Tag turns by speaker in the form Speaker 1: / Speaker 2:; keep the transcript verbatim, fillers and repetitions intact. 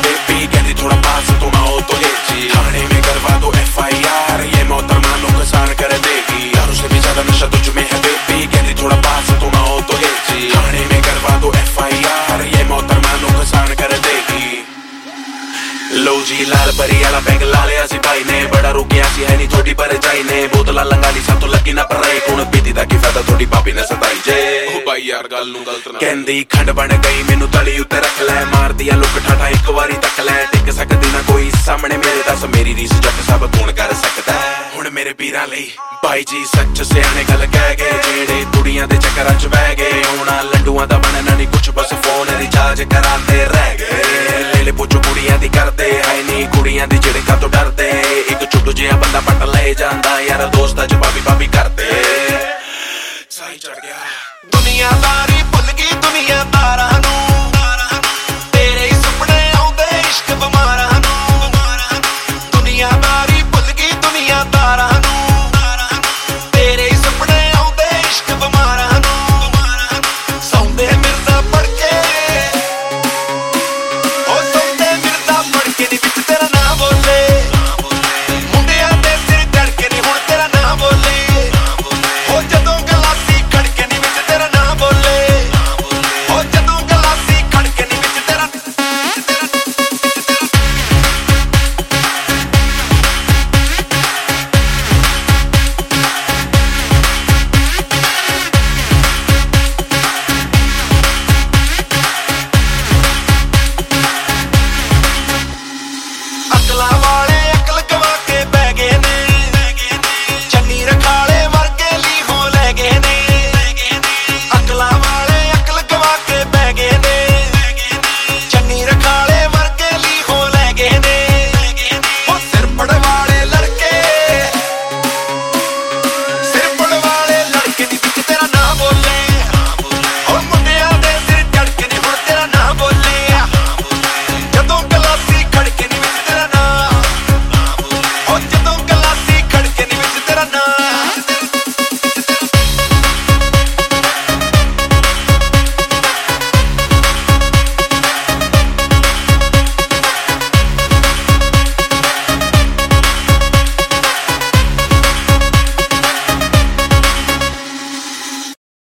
Speaker 1: baby कहती थोड़ा पास तो ना हो तो ले जी थाने में करवा दो एफ आई आर ये मोहतरमा नुकसान कर देगी दारू से भी ज्यादा नशा तुझ में है बेबी कहती थोड़ा पास तो ना हो तो ले जी थाने में करवा दो एफ आई आर ये मोहतरमा नुकसान कर देगी लो जी लाल परी वाला पैग ला लिया सी भाई ने बड़ा रुकिया सी है नी थोड़ी परजाई ने बोतला लंगा ली सब तो लगी ना पर रही कौन पीती दा की फायदा थोड़ी भाभी ने सताई जे ओ भाई यार गल नू गलत ना कहंदी खंड बन गई मैनू तली उत्ते रख ले मार दिया लुक ठाठा एक बारी तक ले टिक सकदी ना कोई सामने मेरे दस मेरी रीस जट सब कौन कर सकदा हुण मेरे पीरां लई भाई जी सच सियाणे गल कह गए जेड़े कुड़ियां दे चक्करां च बह गए हुण लड्डूआं दा बनना नहीं कुछ बस फोन रिचार्ज करांदे रह गए ले ले पुछो कुड़ियां दी करदे है नी कुड़ियां दी जेड़े कातों डरदे एक चुट्टू जिहा बंदा पट ले जांदा यार दोस्त